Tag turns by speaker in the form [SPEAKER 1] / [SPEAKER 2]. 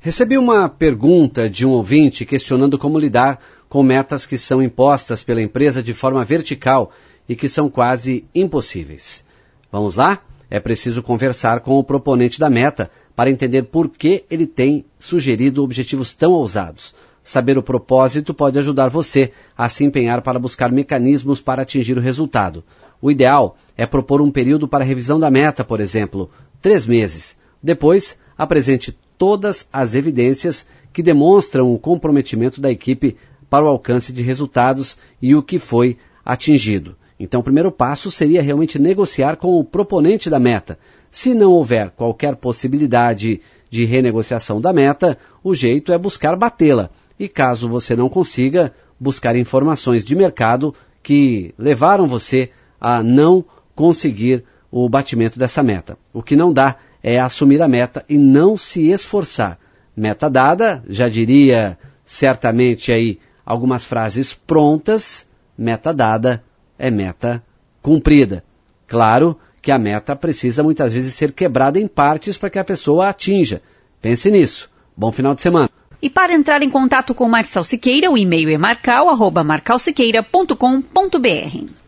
[SPEAKER 1] Recebi uma pergunta de um ouvinte questionando como lidar com metas que são impostas pela empresa de forma vertical e que são quase impossíveis. Vamos lá? É preciso conversar com o proponente da meta para entender por que ele tem sugerido objetivos tão ousados. Saber o propósito pode ajudar você a se empenhar para buscar mecanismos para atingir o resultado. O ideal é propor um período para revisão da meta, por exemplo, 3 meses. Depois, apresente todas as evidências que demonstram o comprometimento da equipe para o alcance de resultados e o que foi atingido. Então, o primeiro passo seria realmente negociar com o proponente da meta. Se não houver qualquer possibilidade de renegociação da meta, o jeito é buscar batê-la. E caso você não consiga, buscar informações de mercado que levaram você a não conseguir o batimento dessa meta. O que não dá é assumir a meta e não se esforçar. Meta dada, já diria certamente aí algumas frases prontas, meta dada é meta cumprida. Claro que a meta precisa muitas vezes ser quebrada em partes para que a pessoa a atinja. Pense nisso. Bom final de semana.
[SPEAKER 2] E para entrar em contato com Marçal Siqueira, o e-mail é marcal@marcalsiqueira.com.br.